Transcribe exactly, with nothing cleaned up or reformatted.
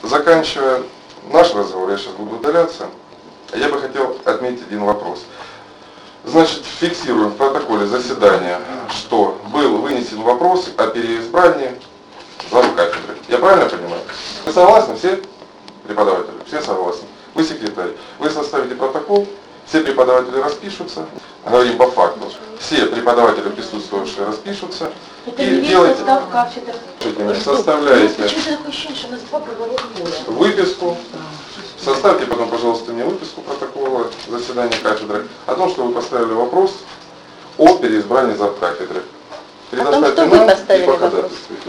заканчивая наш разговор, я сейчас буду удаляться, я бы хотел отметить один вопрос. Значит, фиксируем в протоколе заседания, что был вынесен вопрос о переизбрании зам кафедры. Я правильно понимаю? Вы согласны? Все преподаватели? Все согласны? Вы секретарь. Вы составите протокол, все преподаватели распишутся, говорим по факту. Все преподаватели, присутствующие, распишутся. Это И не весь делайте, состав кафедры. составляете Почему-то такое ощущение, что у нас два правовых поля. выписку. Составьте потом, пожалуйста, мне выписку протокола заседания кафедры о том, что вы поставили вопрос о переизбрании зам кафедры. О том, что вы поставили вопрос.